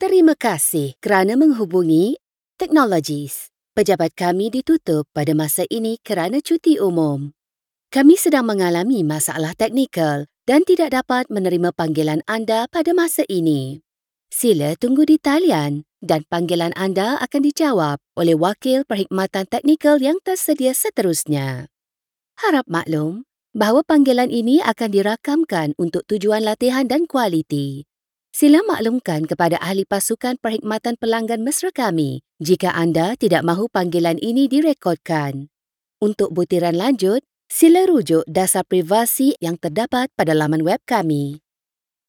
Terima kasih kerana menghubungi Technologies. Pejabat kami ditutup pada masa ini kerana cuti umum. Kami sedang mengalami masalah teknikal dan tidak dapat menerima panggilan anda pada masa ini. Sila tunggu di talian dan panggilan anda akan dijawab oleh wakil perkhidmatan teknikal yang tersedia seterusnya. Harap maklum bahawa panggilan ini akan dirakamkan untuk tujuan latihan dan kualiti. Sila maklumkan kepada ahli pasukan perkhidmatan pelanggan mesra kami jika anda tidak mahu panggilan ini direkodkan. Untuk butiran lanjut, sila rujuk dasar privasi yang terdapat pada laman web kami.